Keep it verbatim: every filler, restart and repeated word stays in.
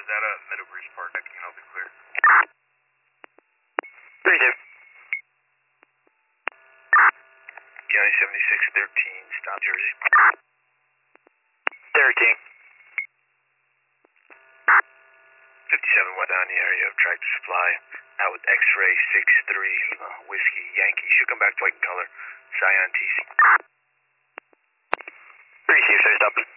that a Meadow Breeze Park? I can help you clear. three two. County seventy-six thirteen, stop Jersey. thirteen. fifty-seven went down the area of Tractor Supply. Out with X-ray six three, Lima, Whiskey, Yankee. Should come back to white color. Scion T C. three two, so stopping.